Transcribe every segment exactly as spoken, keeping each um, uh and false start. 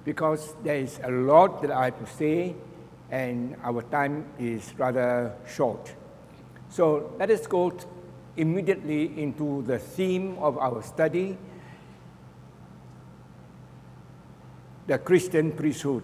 because there is a lot that I have to say, and our time is rather short. So let us go immediately into the theme of our study, the Christian priesthood.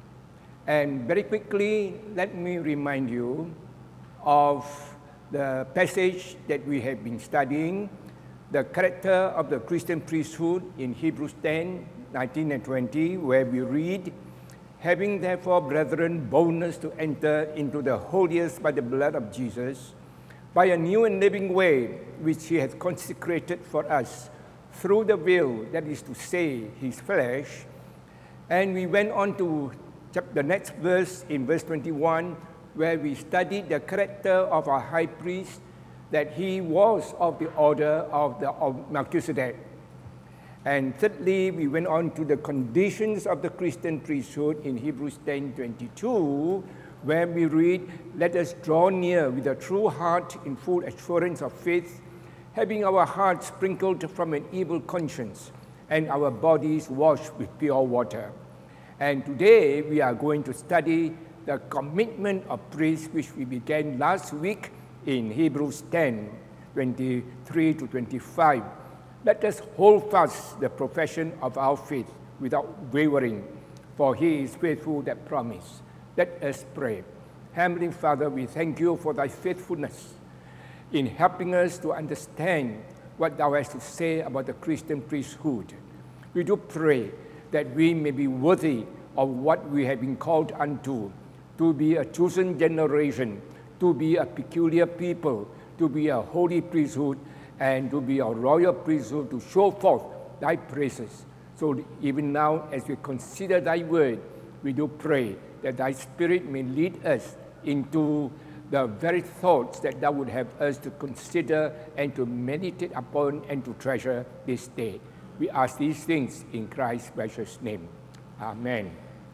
And very quickly, let me remind you of the passage that we have been studying, the character of the Christian priesthood in Hebrews ten, nineteen and twenty, where we read, "Having therefore, brethren, boldness to enter into the holiest by the blood of Jesus, by a new and living way, which he has consecrated for us, through the veil, that is to say, his flesh." And we went on to the next verse, in verse twenty-one, where we studied the character of our high priest, that he was of the order of, the, of Melchizedek. And thirdly, we went on to the conditions of the Christian priesthood in Hebrews ten twenty-two, where we read, "Let us draw near with a true heart in full assurance of faith, having our hearts sprinkled from an evil conscience, and our bodies washed with pure water." And today we are going to study the commitment of priests, which we began last week in Hebrews ten, twenty-three to twenty-five. Let us hold fast the profession of our faith without wavering, for he is faithful that promised. Let us pray. Heavenly Father, we thank you for thy faithfulness in helping us to understand what thou hast to say about the Christian priesthood. We do pray that we may be worthy of what we have been called unto, to be a chosen generation, to be a peculiar people, to be a holy priesthood, and to be a royal priesthood, to show forth thy praises. So even now, as we consider thy word, we do pray that thy Spirit may lead us into the very thoughts that thou would have us to consider and to meditate upon and to treasure this day. We ask these things in Christ's precious name. Amen.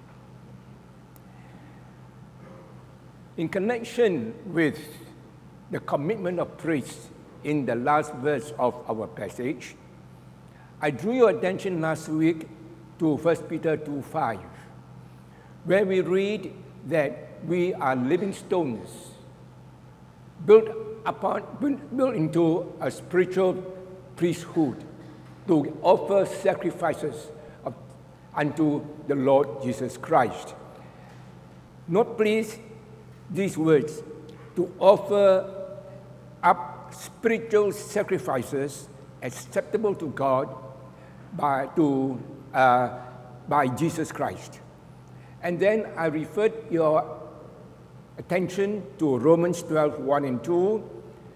In connection with the commitment of priests in the last verse of our passage, I drew your attention last week to First Peter two five, where we read that we are living stones built upon built into a spiritual priesthood to offer sacrifices of, unto the Lord Jesus Christ. Note please these words, to offer up spiritual sacrifices acceptable to God by, to, uh, by Jesus Christ. And then I referred your attention to Romans twelve, one and two,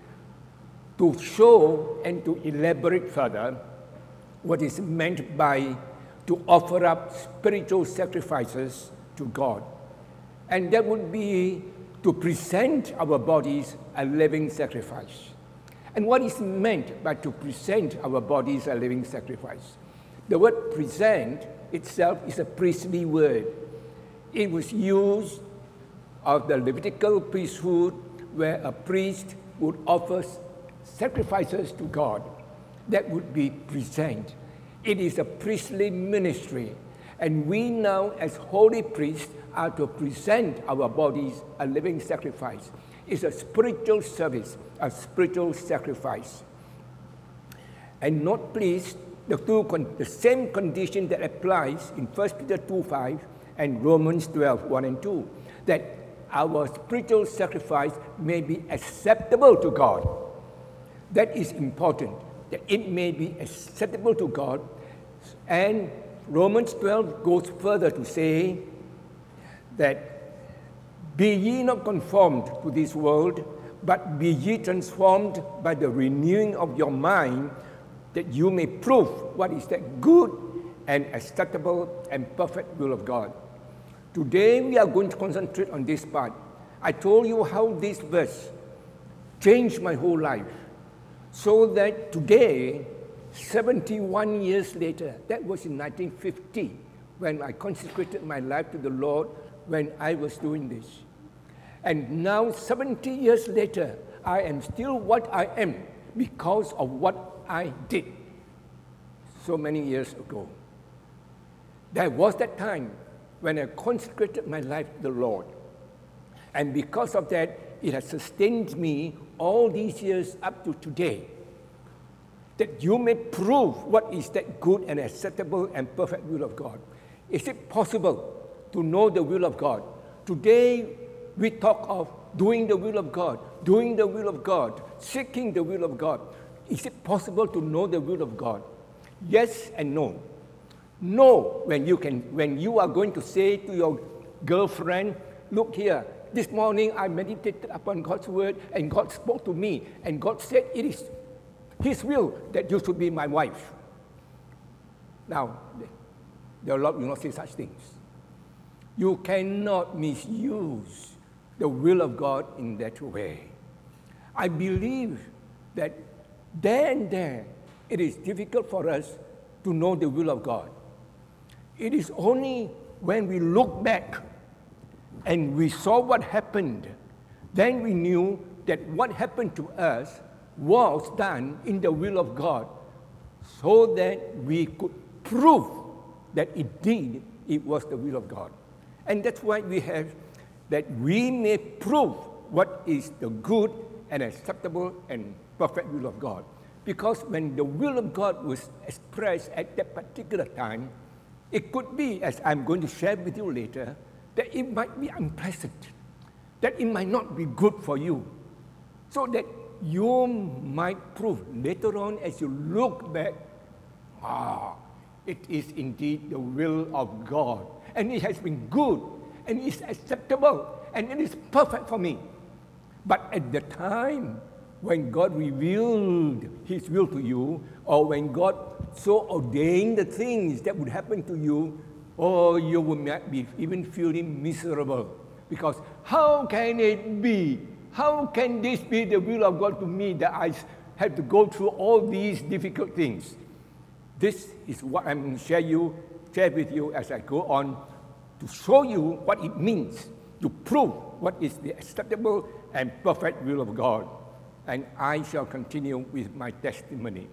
to show and to elaborate further what is meant by to offer up spiritual sacrifices to God. And that would be to present our bodies a living sacrifice. And what is meant by to present our bodies a living sacrifice? The word present itself is a priestly word. It was used of the Levitical priesthood, where a priest would offer sacrifices to God. That would be present. It is a priestly ministry. And we now, as holy priests, are to present our bodies a living sacrifice. It's a spiritual service, a spiritual sacrifice. And note please, the, two con- the same condition that applies in First Peter two five and Romans twelve, one and two, that our spiritual sacrifice may be acceptable to God. That is important, that it may be acceptable to God. And Romans twelve goes further to say that, "Be ye not conformed to this world, but be ye transformed by the renewing of your mind, that you may prove what is that good and acceptable and perfect will of God." Today we are going to concentrate on this part. I told you how this verse changed my whole life, so that today, seventy-one years later, that was in nineteen fifty, when I consecrated my life to the Lord, when I was doing this. And now, seventy years later, I am still what I am because of what I did so many years ago. There was that time when I consecrated my life to the Lord. And because of that, it has sustained me all these years up to today. That you may prove what is that good and acceptable and perfect will of God. Is it possible to know the will of God? Today, we talk of doing the will of God, doing the will of God, seeking the will of God. Is it possible to know the will of God? Yes and no. No, when you can, when you are going to say to your girlfriend, look here, this morning I meditated upon God's word and God spoke to me and God said it is His will that you should be my wife. Now, the Lord will not say such things. You cannot misuse the will of God in that way. I believe that there and there it is difficult for us to know the will of God. It is only when we look back and we saw what happened, then we knew that what happened to us was done in the will of God, so that we could prove that indeed it was the will of God. And that's why we have that we may prove what is the good and acceptable and perfect will of God. Because when the will of God was expressed at that particular time, it could be, as I'm going to share with you later, that it might be unpleasant, that it might not be good for you, so that you might prove later on as you look back, ah, it is indeed the will of God, and it has been good, and it's acceptable, and it is perfect for me. But at the time when God revealed His will to you, or when God so ordained the things that would happen to you, or you will not be even feeling miserable. Because how can it be? How can this be the will of God to me that I have to go through all these difficult things? This is what I'm going to share, you, share with you as I go on to show you what it means to prove what is the acceptable and perfect will of God. And I shall continue with my testimony.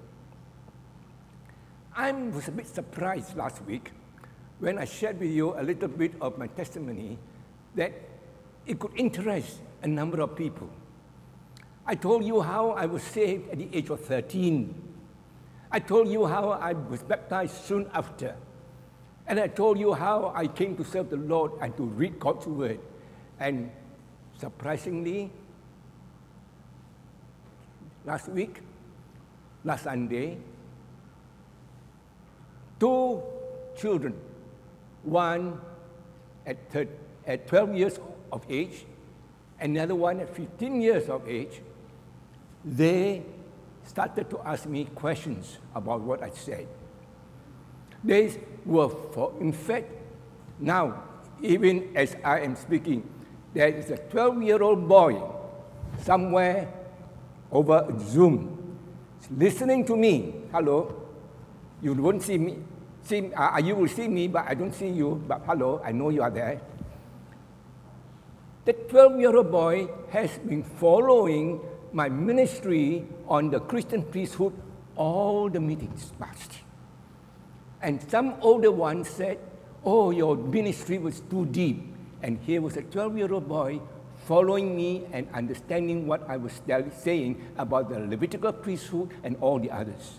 I was a bit surprised last week when I shared with you a little bit of my testimony that it could interest a number of people. I told you how I was saved at the age of thirteen. I told you how I was baptized soon after. And I told you how I came to serve the Lord and to read God's word. And surprisingly, last week, last Sunday, two children, one at, third, at twelve years of age, another one at fifteen years of age, they started to ask me questions about what I said. They were, for, in fact, now, even as I am speaking, there is a twelve-year-old boy somewhere over Zoom listening to me. Hello, you won't see me. See, uh, you will see me, but I don't see you. But hello, I know you are there. The twelve-year-old boy has been following my ministry on the Christian priesthood all the meetings past. And some older ones said, oh, your ministry was too deep. And here was a twelve-year-old boy following me and understanding what I was saying about the Levitical priesthood and all the others.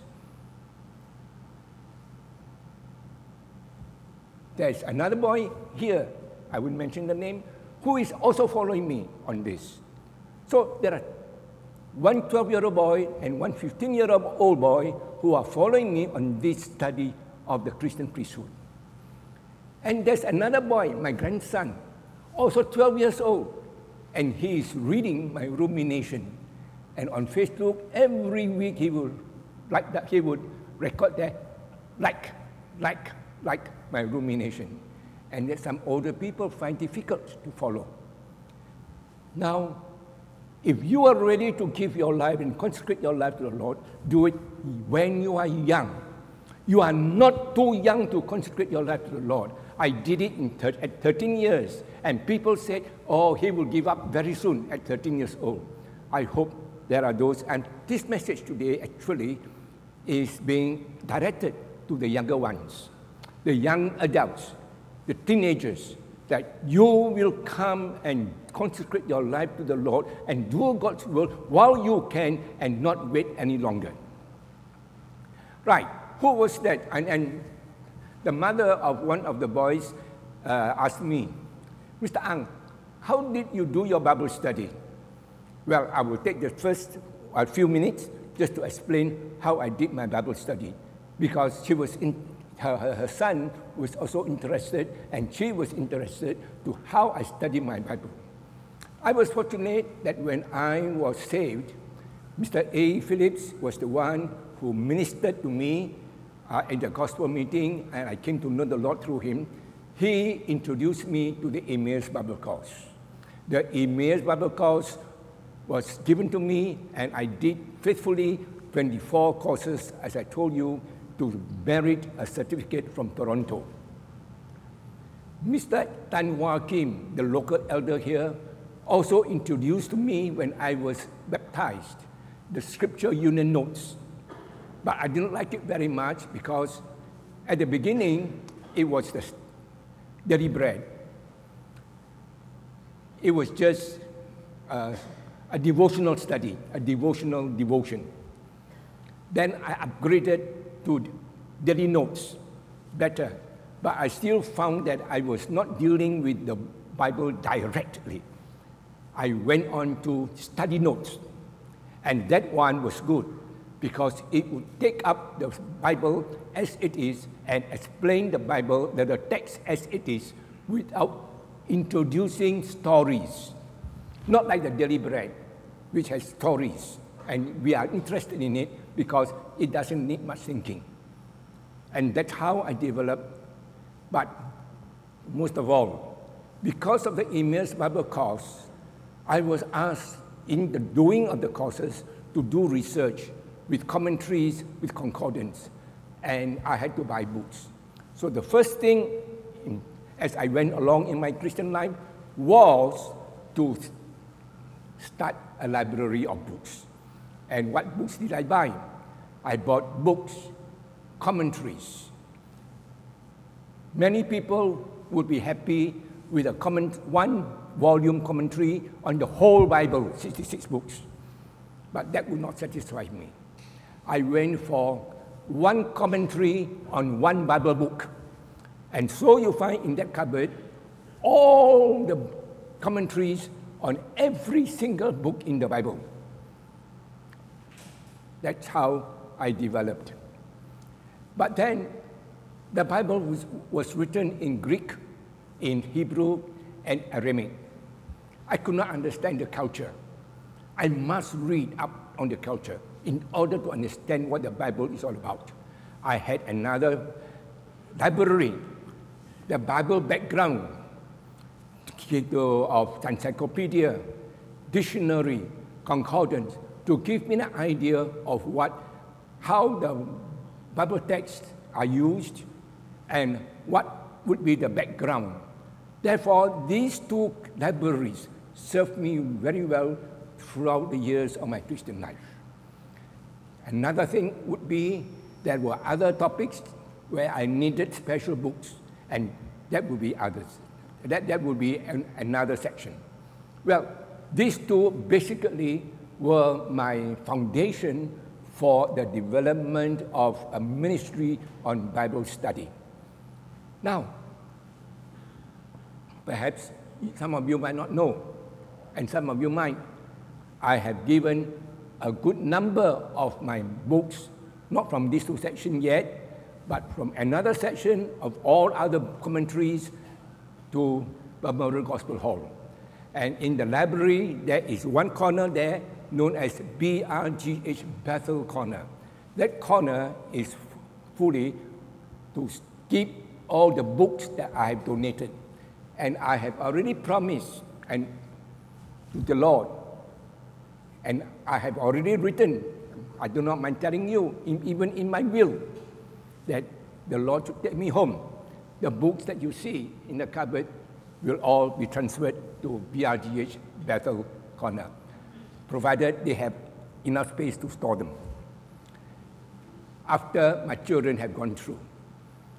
There's another boy here, I will mention the name, who is also following me on this. So there are one twelve-year-old boy and one fifteen-year-old boy who are following me on this study of the Christian priesthood. And there's another boy, my grandson, also twelve years old, and he is reading my rumination. And on Facebook, every week he will like that, he would record that, like, like, like my rumination. And that some older people find difficult to follow. Now, if you are ready to give your life and consecrate your life to the Lord, do it when you are young. You are not too young to consecrate your life to the Lord. I did it in thir- at thirteen years, and people said, oh, he will give up very soon at thirteen years old. I hope there are those, and this message today actually is being directed to the younger ones. the young adults, the teenagers, that you will come and consecrate your life to the Lord and do God's will while you can and not wait any longer. Right, who was that? And, and the mother of one of the boys uh, asked me, Mister Ang, how did you do your Bible study? Well, I will take the first a few minutes just to explain how I did my Bible study, because she was in, her, her, her son was also interested, and she was interested to how I study my Bible. I was fortunate that when I was saved, Mister A. Phillips was the one who ministered to me uh, in the gospel meeting, and I came to know the Lord through him. He introduced me to the Emmaus Bible course. The Emmaus Bible course was given to me, and I did faithfully twenty-four courses, as I told you, to merit a certificate from Toronto. Mister Tan Hua Kim, the local elder here, also introduced to me when I was baptized the Scripture Union Notes. But I didn't like it very much because at the beginning, it was the daily bread. It was just uh, a devotional study, a devotional devotion. Then I upgraded to daily notes, better. But I still found that I was not dealing with the Bible directly. I went on to study notes, and that one was good because it would take up the Bible as it is and explain the Bible, the, the text as it is, without introducing stories. Not like the daily bread, which has stories, and we are interested in it because it doesn't need much thinking. And that's how I developed. But most of all, because of the Emmaus Bible course, I was asked in the doing of the courses to do research with commentaries, with concordance, and I had to buy books. So the first thing, in, as I went along in my Christian life, was to start a library of books. And what books did I buy? I bought books, commentaries. Many people would be happy with a comment, one volume commentary on the whole Bible, sixty-six books. But that would not satisfy me. I went for one commentary on one Bible book. And so you find in that cupboard all the commentaries on every single book in the Bible. That's how I developed. But then the Bible was, was written in Greek, in Hebrew, and Aramaic. I could not understand the culture. I must read up on the culture in order to understand what the Bible is all about. I had another library, the Bible background, of encyclopedia, dictionary, concordance, to give me an idea of what, how the Bible texts are used and what would be the background. Therefore, these two libraries served me very well throughout the years of my Christian life. Another thing would be there were other topics where I needed special books, and that would be others. That, that would be an, another section. Well, these two basically were my foundation for the development of a ministry on Bible study. Now, perhaps some of you might not know, and some of you might. I have given a good number of my books, not from these two sections yet, but from another section of all other commentaries to Memorial Gospel Hall. And in the library, there is one corner there known as B R G H Bethel Corner. That corner is fully to keep all the books that I have donated. And I have already promised and to the Lord, and I have already written, I do not mind telling you, in, even in my will, that the Lord should take me home. The books that you see in the cupboard will all be transferred to B R G H Bethel Corner, provided they have enough space to store them. After my children have gone through,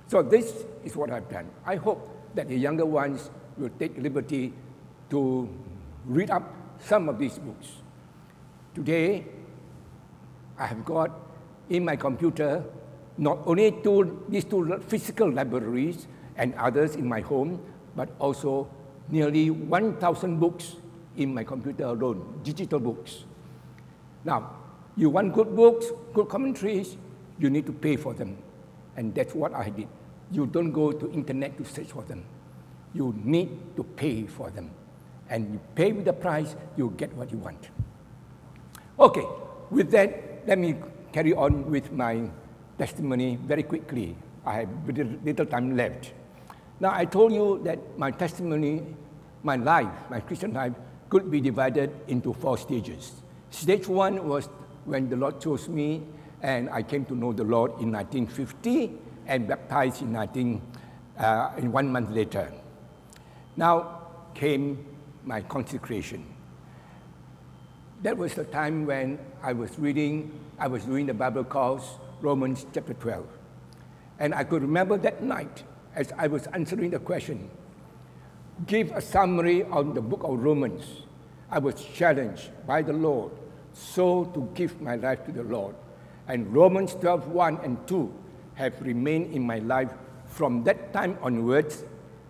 So this is what I've done. I hope that the younger ones will take liberty to read up some of these books. Today, I have got in my computer not only two, these two physical libraries and others in my home, but also nearly one thousand books in my computer alone, digital books. Now, you want good books, good commentaries, you need to pay for them. And that's what I did. You don't go to internet to search for them. You need to pay for them. And you pay with the price, you get what you want. Okay, with that, let me carry on with my testimony very quickly. I have little, little time left. Now, I told you that my testimony, my life, my Christian life, could be divided into four stages. Stage one was when the Lord chose me, and I came to know the Lord in nineteen fifty and baptized in, nineteen, uh, in one month later. Now came my consecration. That was the time when I was reading, I was doing the Bible course, Romans chapter twelve. And I could remember that night as I was answering the question, give a summary on the book of Romans. I was challenged by the Lord so to give my life to the Lord. And Romans twelve, one and two have remained in my life from that time onwards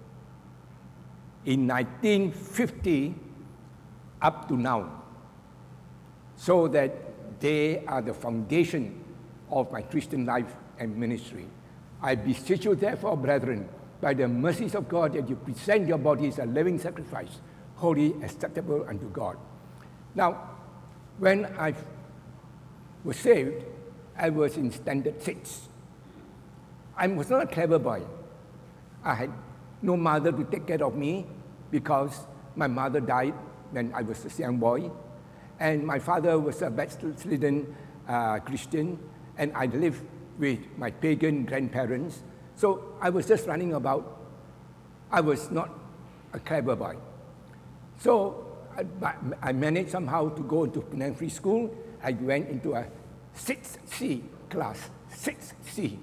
in nineteen fifty up to now, so that they are the foundation of my Christian life and ministry. I beseech you therefore, brethren, by the mercies of God, that you present your bodies a living sacrifice, holy, acceptable unto God. Now, when I was saved, I was in standard six. I was not a clever boy. I had no mother to take care of me because my mother died when I was a young boy. And my father was a backslidden uh, Christian, and I lived with my pagan grandparents. So I was just running about. I was not a clever boy. So I, I managed somehow to go into Penang Free School. I went into a six C class, six C.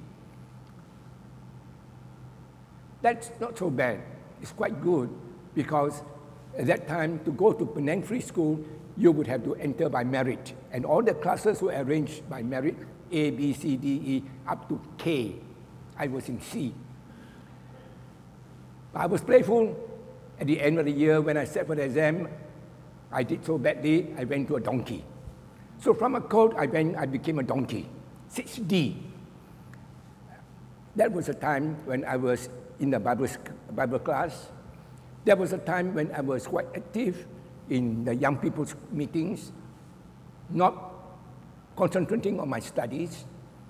That's not so bad. It's quite good because at that time, to go to Penang Free School, you would have to enter by merit. And all the classes were arranged by merit, A, B, C, D, E, up to K. I was in C. I was playful. At the end of the year, when I sat for the exam, I did so badly, I went to a donkey. So from a colt, I, went, I became a donkey, six D. That was a time when I was in the Bible, Bible class. There was a time when I was quite active in the young people's meetings, not concentrating on my studies,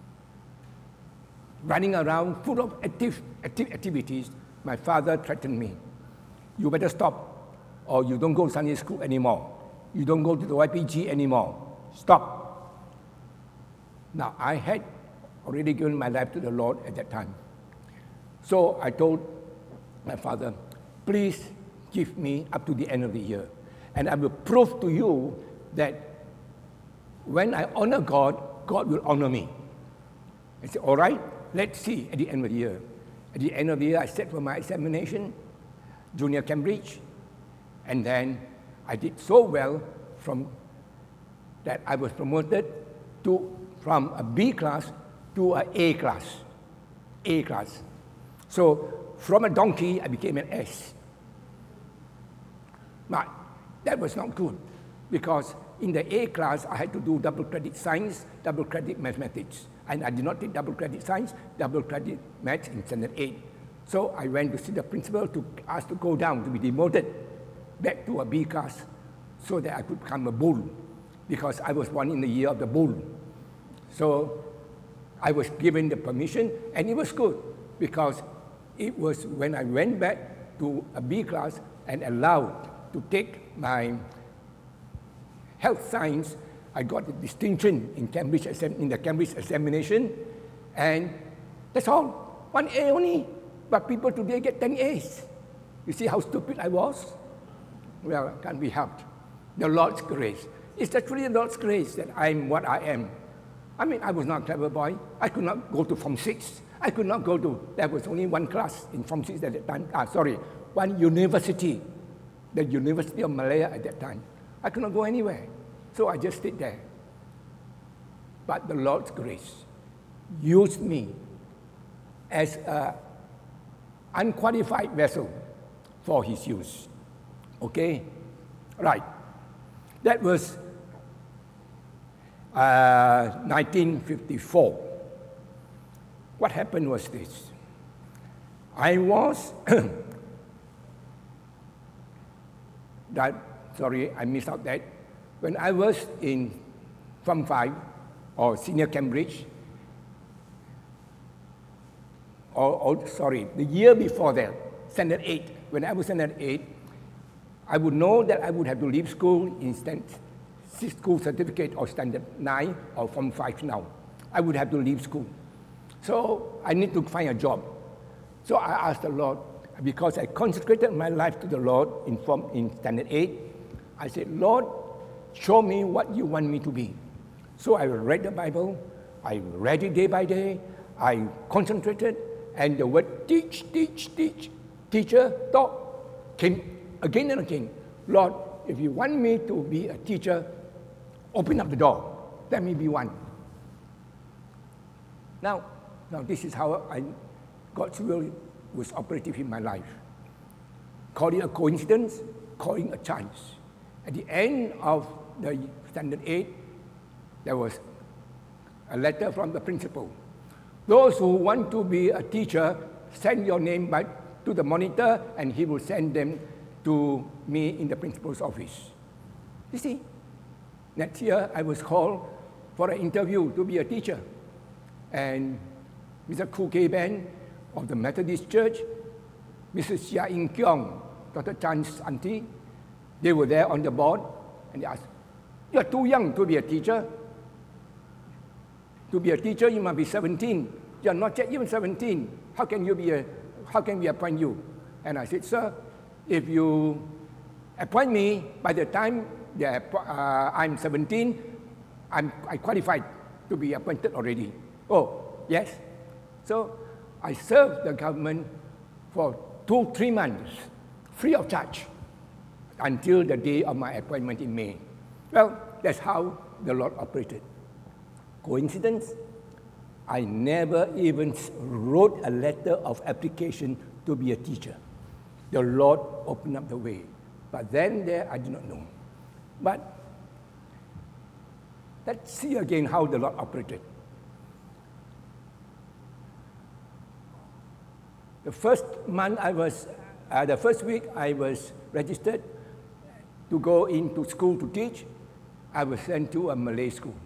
running around full of active, active activities. My father threatened me. You better stop, or you don't go to Sunday school anymore. You don't go to the Y P G anymore. Stop. Now, I had already given my life to the Lord at that time. So I told my father, please give me up to the end of the year. And I will prove to you that when I honor God, God will honor me. I said, all right, let's see at the end of the year. At the end of the year, I sat for my examination, Junior Cambridge, and then I did so well from that I was promoted to from a B class to an A class, A class. So from a donkey, I became an S. But that was not good because in the A class, I had to do double credit science, double credit mathematics. And I did not take double credit science, double credit maths in standard eight. So I went to see the principal to ask to go down, to be demoted back to a B class so that I could become a bull because I was born in the year of the bull. So I was given the permission, and it was good because it was when I went back to a B class and allowed to take my health science, I got a distinction in Cambridge in the Cambridge examination, and that's all, one A only. But people today get ten A's. You see how stupid I was? Well, can't be helped. The Lord's grace. It's actually the Lord's grace that I'm what I am. I mean, I was not a clever boy. I could not go to Form six. I could not go to, there was only one class in Form six at that time, ah, sorry, one university, the University of Malaya at that time. I could not go anywhere, so I just stayed there. But the Lord's grace used me as an unqualified vessel for His use. Okay? Right. That was uh, nineteen fifty-four. What happened was this. I was, that, sorry, I missed out that. When I was in Form five, or Senior Cambridge, or, or sorry, the year before that, Standard eight, when I was Standard eight, I would know that I would have to leave school in stand, school certificate or Standard nine or Form five now. I would have to leave school. So I need to find a job. So I asked the Lord, because I consecrated my life to the Lord in, form, in Standard eight, I said, Lord, show me what you want me to be. So I read the Bible, I read it day by day, I concentrated, and the word teach, teach, teach, teacher, taught, came again and again. Lord, if you want me to be a teacher, open up the door, let me be one. Now, now this is how I, God's will was operative in my life. Call it a coincidence, call it a chance. At the end of the Standard eight, there was a letter from the principal. Those who want to be a teacher, send your name back to the monitor, and he will send them to me in the principal's office. You see, next year I was called for an interview to be a teacher. And Mister Khoo Kay Ben of the Methodist Church, Missus Chia In Kyong, Doctor Chan's auntie, they were there on the board, and they asked, you are too young to be a teacher. To be a teacher, you must be seventeen. You are not yet even seventeen. How can you be a, how can we appoint you? And I said, sir, if you appoint me by the time that, uh, I'm seventeen, I'm I qualified to be appointed already. Oh, yes. So I served the government for two, three months, free of charge, until the day of my appointment in May. Well, that's how the Lord operated. Coincidence? I never even wrote a letter of application to be a teacher. The Lord opened up the way. But then there, I did not know. But let's see again how the Lord operated. The first month I was, uh, the first week I was registered to go into school to teach. I was sent to a Malay school.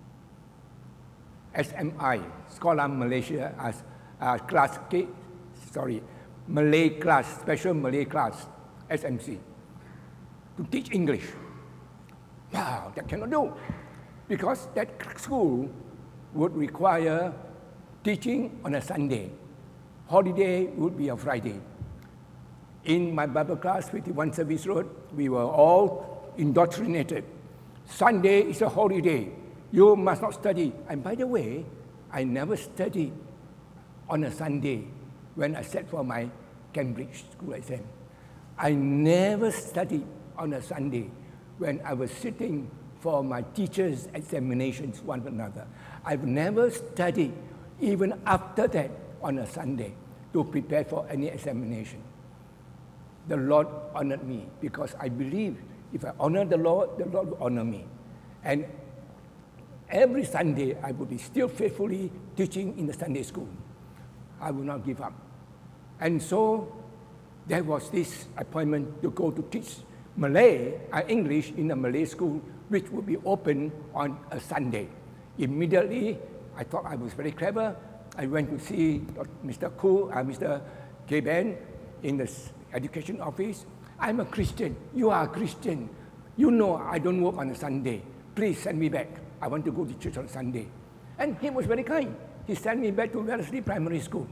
S M I, Sekolah Malaysia, as uh, class K, sorry, Malay class, special Malay class, S M C, to teach English. Wow, that cannot do, because that school would require teaching on a Sunday. Holiday would be a Friday. In my Bible class, fifty-one Service Road, we were all indoctrinated. Sunday is a holiday. You must not study. And by the way, I never studied on a Sunday when I sat for my Cambridge school exam. I never studied on a Sunday when I was sitting for my teacher's examinations one another. I've never studied even after that on a Sunday to prepare for any examination. The Lord honored me because I believe if I honor the Lord, the Lord will honor me. And every Sunday, I would be still faithfully teaching in the Sunday school. I will not give up. And so there was this appointment to go to teach Malay, uh, English in a Malay school, which would be open on a Sunday. Immediately, I thought I was very clever. I went to see Mister Khoo, uh, Mister Kay Ben in the education office. I'm a Christian. You are a Christian. You know I don't work on a Sunday. Please send me back. I want to go to church on Sunday. And he was very kind. He sent me back to Wellesley Primary School.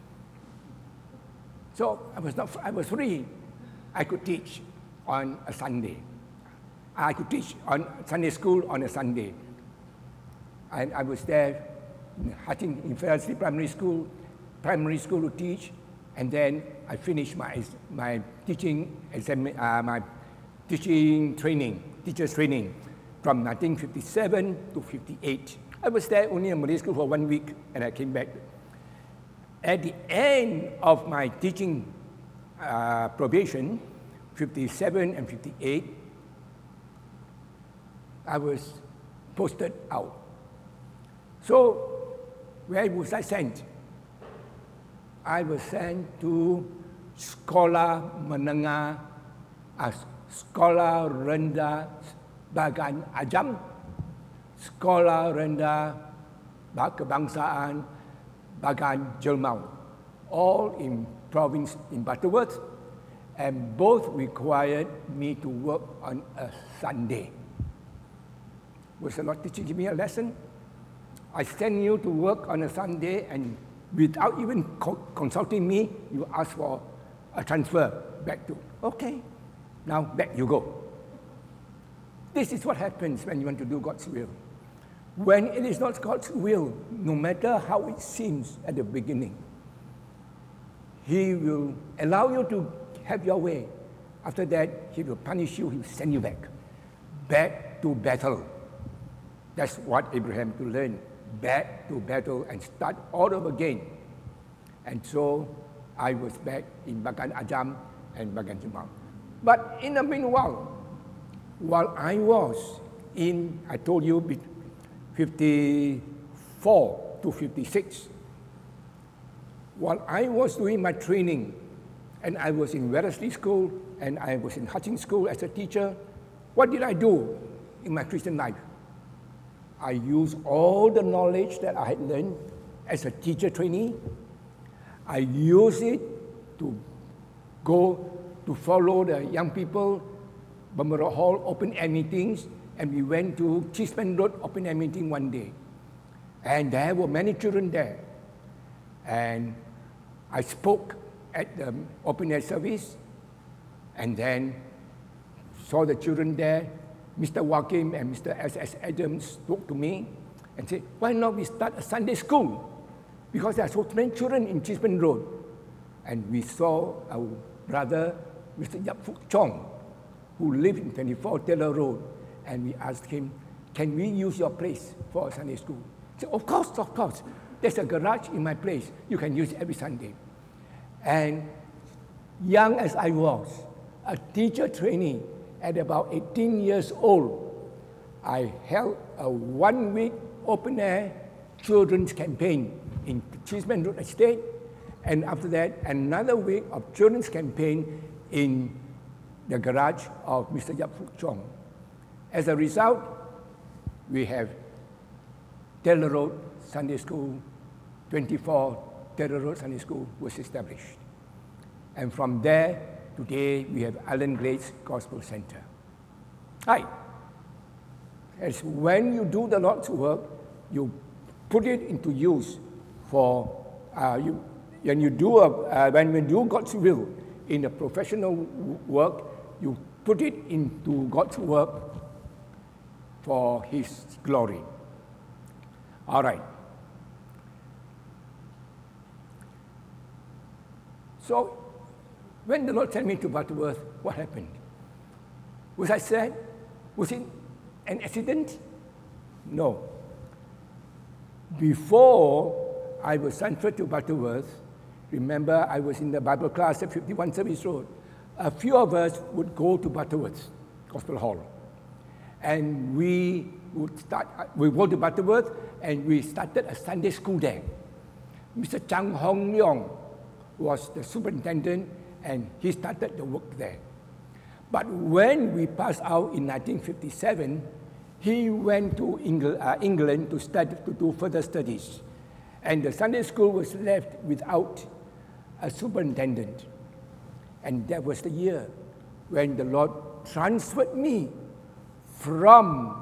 So I was, not, I was free. I could teach on a Sunday. I could teach on Sunday school on a Sunday. And I was there in Hutchins, in Wellesley Primary School, primary school to teach, and then I finished my, my teaching exam, uh, my teaching training, teacher's training from nineteen fifty-seven to fifty-eight. I was there only in Malay school for one week, and I came back. At the end of my teaching uh, probation, fifty-seven and fifty-eight, I was posted out. So, where was I sent? I was sent to Sekolah Menengah, uh, Sekolah Rendah Bagan Ajam, Sekolah Rendah Kebangsaan Bagan Jelmau, all in province in Butterworth, and both required me to work on a Sunday. Was the Lord teaching me a lesson? I send you to work on a Sunday, and without even co consulting me, you ask for a transfer back to, okay, now back you go. This is what happens when you want to do God's will. When it is not God's will, no matter how it seems at the beginning, He will allow you to have your way. After that, He will punish you, He will send you back. Back to battle. That's what Abraham to learn. Back to battle and start all over again. And so I was back in Bagan Ajam and Bagan Jelmau. But in the meanwhile, while I was in, I told you, fifty-four to fifty-six, while I was doing my training, and I was in Wellesley School, and I was in Hutchins School as a teacher, what did I do in my Christian life? I used all the knowledge that I had learned as a teacher trainee. I used it to go to follow the young people, Balmoral Hall open air meetings, and we went to Cheeseman Road open air meeting one day. And there were many children there. And I spoke at the open air service, and then saw the children there. Mister Wakim and Mister S S Adams spoke to me and said, why not we start a Sunday school? Because there are so many children in Cheeseman Road. And we saw our brother, Mister Yap Fuk Chong, who lived in twenty-four Taylor Road, and we asked him, can we use your place for a Sunday school? He said, of course, of course. There's a garage in my place. You can use it every Sunday. And young as I was, a teacher trainee, at about eighteen years old, I held a one-week open-air children's campaign in Cheeseman Road Estate, and after that, another week of children's campaign in the garage of Mister Yap Fuk Chong. As a result, we have Taylor Road Sunday School, twenty-four Taylor Road Sunday School was established. And from there, today we have Allen Glades Gospel Center. Hi. As when you do the Lord's work, you put it into use for, uh, you, when you do a, uh, when we do God's will in a professional work, you put it into God's work for His glory. All right. So, when the Lord sent me to Butterworth, what happened? Was I sad? Was it an accident? No. Before I was transferred to Butterworth, remember I was in the Bible class at fifty-one Service Road. A few of us would go to Butterworth Gospel Hall. And we would start, we go to Butterworth, and we started a Sunday school there. Mister Chang Hong Leong was the superintendent, and he started the work there. But when we passed out in nineteen fifty-seven, he went to Engl uh, England to, study, to do further studies. And the Sunday school was left without a superintendent. And that was the year when the Lord transferred me from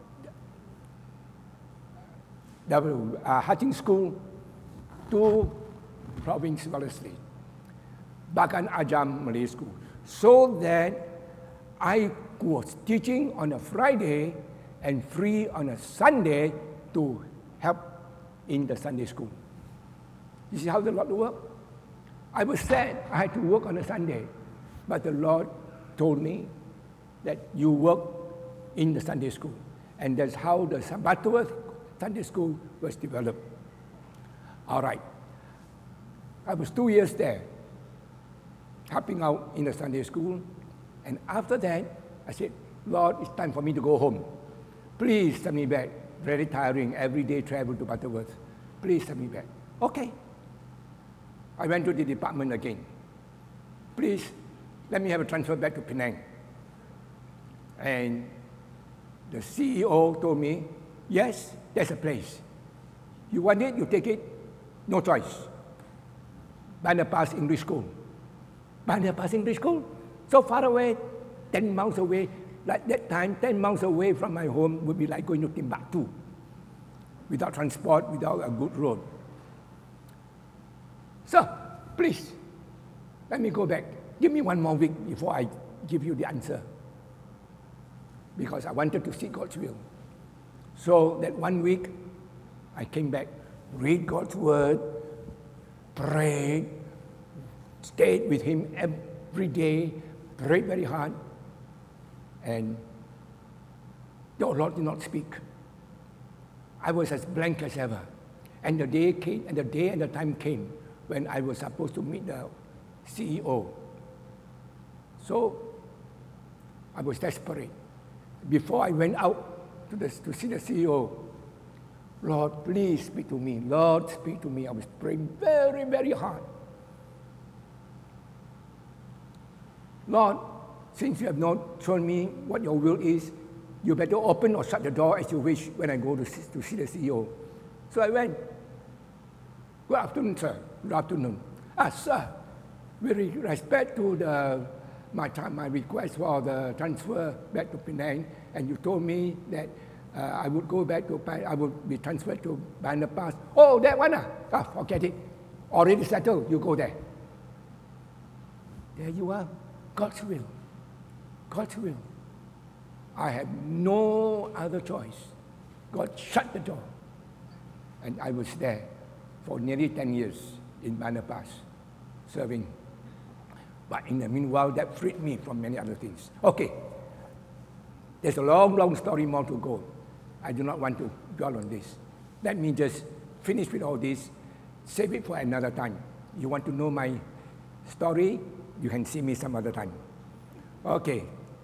the uh, Hutchins School to Province Wellesley, Bagan Ajam Malay School, so that I was teaching on a Friday and free on a Sunday to help in the Sunday school. You see how the Lord works? I was sad I had to work on a Sunday, but the Lord told me that you work in the Sunday school. And that's how the Butterworth Sunday School was developed. All right. I was two years there, helping out in the Sunday school. And after that, I said, Lord, it's time for me to go home. Please send me back. Very tiring, every day travel to Butterworth. Please send me back. Okay. I went to the department again. Please, let me have a transfer back to Penang. And the C E O told me, yes, there's a place. You want it, you take it, no choice. Banner Pass English School. Banner Pass English School? So far away, ten miles away. Like that time, ten miles away from my home would be like going to Timbuktu. Without transport, without a good road. So, please, let me go back. Give me one more week before I give you the answer. Because I wanted to see God's will. So that one week, I came back, read God's word, prayed, stayed with Him every day, prayed very hard, and the Lord did not speak. I was as blank as ever. And the day came, and the day and the time came when I was supposed to meet the C E O. So I was desperate. Before I went out to, the, to see the C E O, Lord, please speak to me. Lord, speak to me. I was praying very, very hard. Lord, since you have not shown me what your will is, you better open or shut the door as you wish when I go to see, to see the C E O. So I went. Good afternoon, sir. Good afternoon. Ah, sir, with respect to the, my, my request for the transfer back to Penang, and you told me that uh, I would go back to, I would be transferred to Banner Pass. Oh, that one, ah, ah forget it. Already settled, you go there. There you are. God's will. God's will. I had no other choice. God shut the door. And I was there for nearly ten years in Banner Pass, serving. But in the meanwhile, that freed me from many other things. Okay. There's a long, long story more to go. I do not want to dwell on this. Let me just finish with all this, save it for another time. You want to know my story? You can see me some other time. Okay.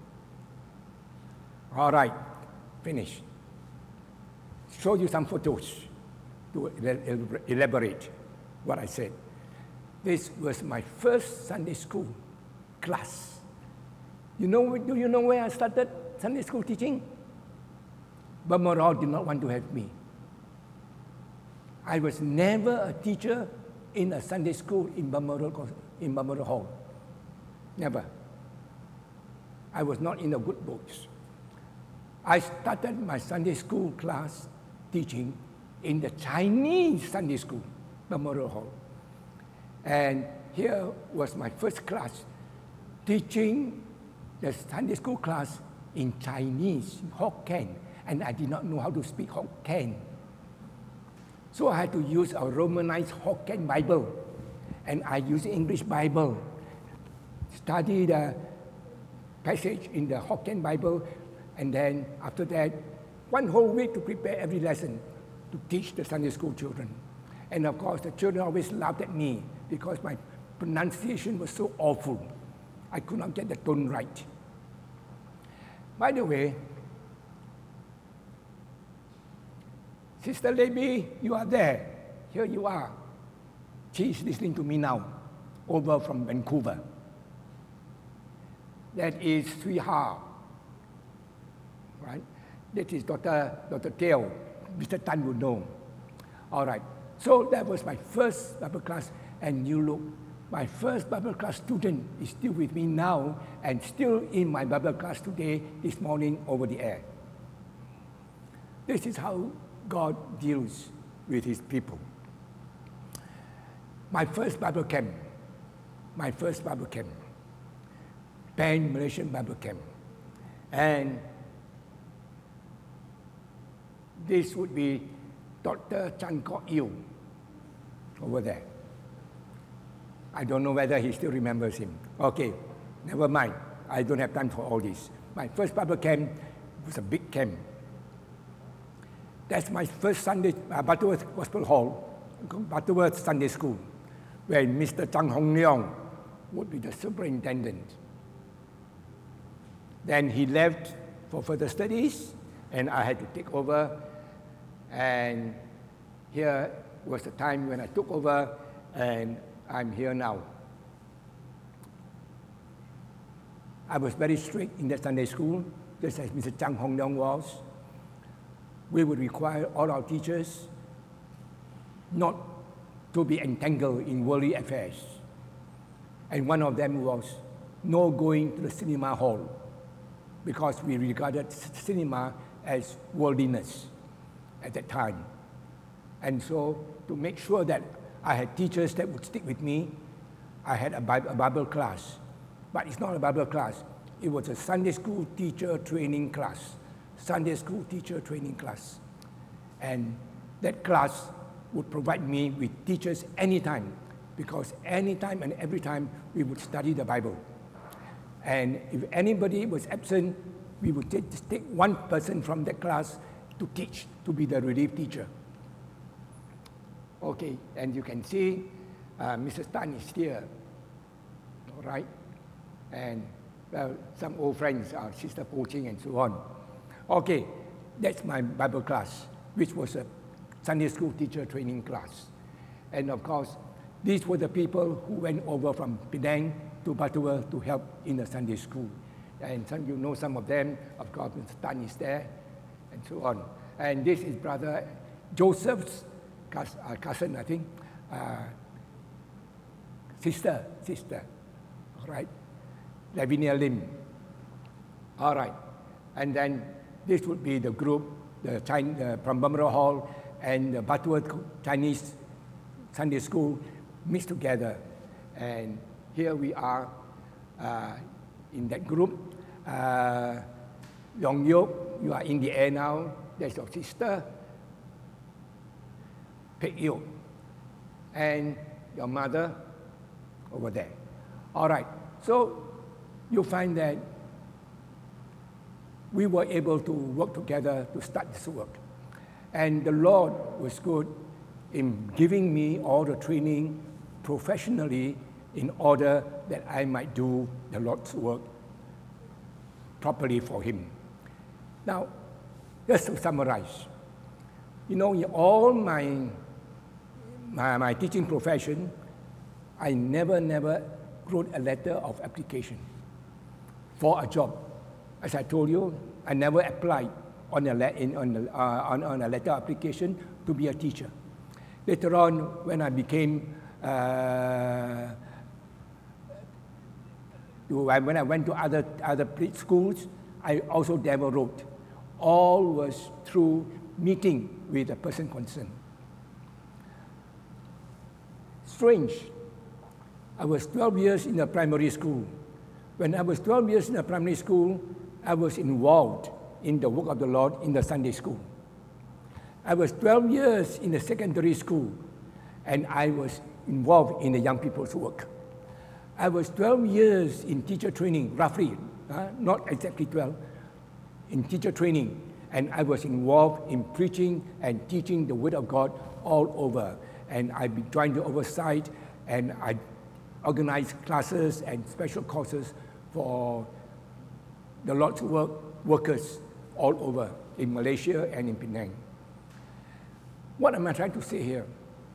All right, finish. Show you some photos to elaborate what I said. This was my first Sunday school class. You know, do you know where I started Sunday school teaching? Balmoral did not want to have me. I was never a teacher in a Sunday school in Balmoral, in Balmoral Hall. Never. I was not in the good books. I started my Sunday school class teaching in the Chinese Sunday school, Balmoral Hall. And here was my first class, teaching the Sunday school class in Chinese, Hokkien, and I did not know how to speak Hokkien. So I had to use a Romanized Hokkien Bible, and I used English Bible, study the passage in the Hokkien Bible, and then after that, one whole week to prepare every lesson to teach the Sunday school children. And of course, the children always laughed at me because my pronunciation was so awful. I could not get the tone right. By the way, Sister Libby, you are there. Here you are. She is listening to me now, over from Vancouver. That is Sui Ha, right? That is Doctor Doctor Teo. Mister Tan would know. All right. So that was my first Bible class, and you look, my first Bible class student is still with me now, and still in my Bible class today, this morning over the air. This is how God deals with His people. My first Bible camp, my first Bible camp, Pan Malaysian Bible Camp, and this would be Doctor Chan Kok Yew over there. I don't know whether he still remembers him. Okay, never mind. I don't have time for all this. My first Bible camp was a big camp. That's my first Sunday, uh, Butterworth Gospel Hall, Butterworth Sunday School, where Mister Chang Hong Leong would be the superintendent. Then he left for further studies, and I had to take over. And here was the time when I took over, and I'm here now. I was very strict in that Sunday school, just as Mister Chang Hong Leong was. We would require all our teachers not to be entangled in worldly affairs. And one of them was no going to the cinema hall, because we regarded cinema as worldliness at that time. And so to make sure that I had teachers that would stick with me, I had a Bible, a Bible class. But it's not a Bible class. It was a Sunday school teacher training class. Sunday school teacher training class. And that class would provide me with teachers anytime, because anytime and every time we would study the Bible. And if anybody was absent, we would take, take one person from that class to teach, to be the relief teacher. Okay, and you can see uh, Missus Tan is here, all right? And well, some old friends, uh, Sister Po Ching and so on. Okay, that's my Bible class, which was a Sunday school teacher training class. And of course, these were the people who went over from Penang to Butterworth to help in the Sunday school. And some, you know some of them, of course, Mister Tan is there, and so on. And this is Brother Joseph's cousin, I think, uh, sister, sister, all right, Lavinia Lim. All right, and then this would be the group, the China, uh, from Bumrah Hall and the Butterworth Chinese Sunday School mixed together. And here we are uh, in that group. Uh, Yong Yok, you are in the air now. That's your sister. Pek Yok. And your mother over there. All right, so you find that we were able to work together to start this work. And the Lord was good in giving me all the training professionally in order that I might do the Lord's work properly for Him. Now, just to summarize, you know, in all my, my, my teaching profession, I never, never wrote a letter of application for a job. As I told you, I never applied on a, le- in, on, a, uh, on, on a letter application to be a teacher. Later on, when I became, uh, when I went to other, other schools, I also never wrote. All was through meeting with the person concerned. Strange. I was twelve years in a primary school. When I was twelve years in a primary school, I was involved in the work of the Lord in the Sunday school. I was twelve years in the secondary school, and I was involved in the young people's work. I was twelve years in teacher training, roughly, uh, not exactly twelve, in teacher training, and I was involved in preaching and teaching the Word of God all over. And I've been trying to oversight, and I organized classes and special courses for the Lord's work workers all over in Malaysia and in Penang. What am I trying to say here?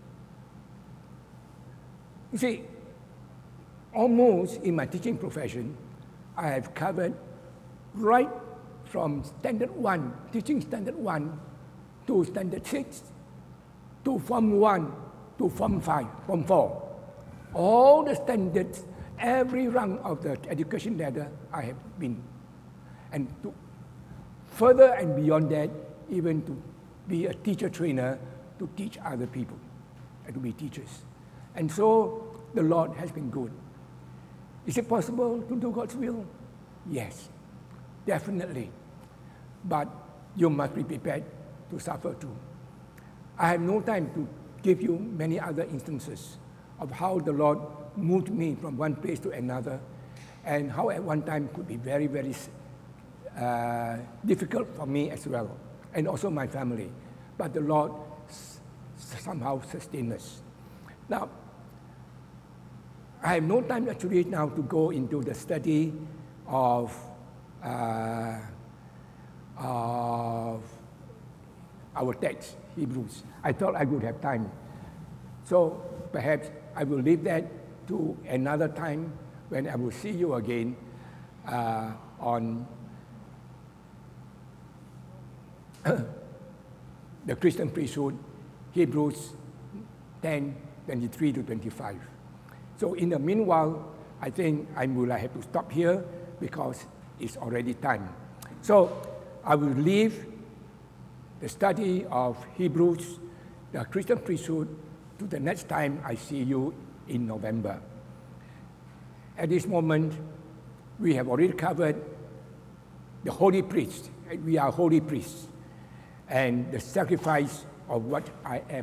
You see, almost in my teaching profession, I have covered right from standard one, teaching standard one, to standard six, to form one, to form five, form four. All the standards, every rung of the education ladder, I have been. And to further and beyond that, even to be a teacher trainer to teach other people and to be teachers. And so the Lord has been good. Is it possible to do God's will? Yes, definitely. But you must be prepared to suffer too. I have no time to give you many other instances of how the Lord moved me from one place to another, and how at one time could be very, very uh, difficult for me as well, and also my family. But the Lord s- somehow sustained us. Now, I have no time actually now to go into the study of, uh, of our text, Hebrews. I thought I would have time. So perhaps I will leave that to another time when I will see you again uh, on the Christian priesthood, Hebrews ten, twenty-three to twenty-five. So in the meanwhile, I think I will have to stop here because it's already time. So I will leave the study of Hebrews, the Christian priesthood, to the next time I see you in November. At this moment, we have already covered the holy priest. We are holy priests, and the sacrifice of what I am.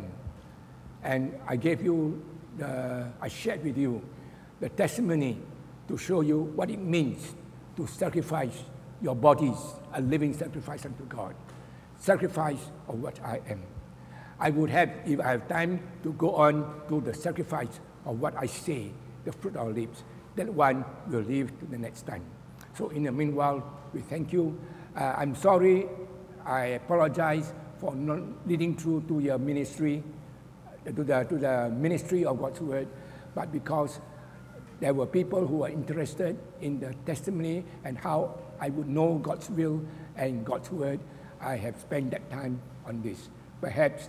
And I gave you, the, I shared with you the testimony to show you what it means to sacrifice your bodies, a living sacrifice unto God. Sacrifice of what I am. I would have, if I have time, to go on to the sacrifice of what I say, the fruit of our lips. That one will leave to the next time. So in the meanwhile, we thank you. Uh, I'm sorry, I apologize for not leading through to your ministry, to the, to the ministry of God's word, but because there were people who were interested in the testimony and how I would know God's will and God's word, I have spent that time on this. Perhaps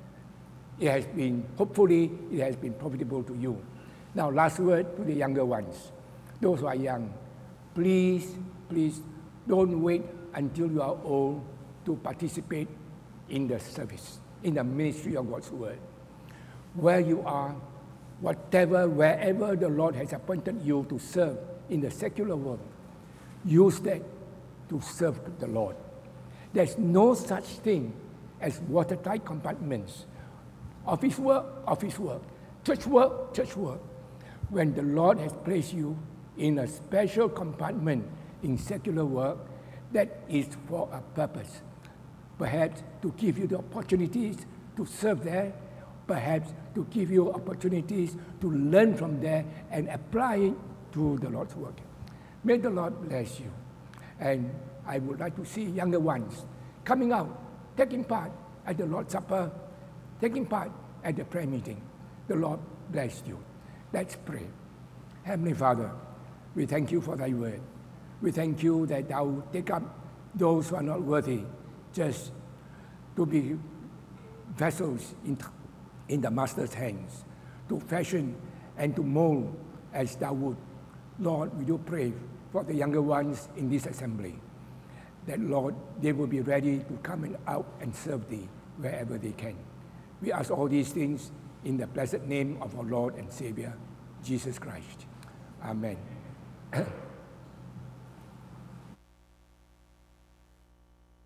it has been, hopefully, it has been profitable to you. Now, last word to the younger ones. Those who are young, please, please don't wait until you are old to participate in the service, in the ministry of God's word. Where you are, whatever, wherever the Lord has appointed you to serve in the secular world, use that to serve the Lord. There's no such thing as watertight compartments. Office work, office work. Church work, church work. When the Lord has placed you in a special compartment in secular work, that is for a purpose. Perhaps to give you the opportunities to serve there, perhaps to give you opportunities to learn from there and apply it to the Lord's work. May the Lord bless you. And I would like to see younger ones coming out, taking part at the Lord's Supper, taking part at the prayer meeting. The Lord bless you. Let's pray. Heavenly Father, we thank you for thy word. We thank you that thou take up those who are not worthy just to be vessels in, in the Master's hands, to fashion and to mold as thou would. Lord, we do pray for the younger ones in this assembly, that, Lord, they will be ready to come and out and serve thee wherever they can. We ask all these things in the blessed name of our Lord and Savior, Jesus Christ. Amen.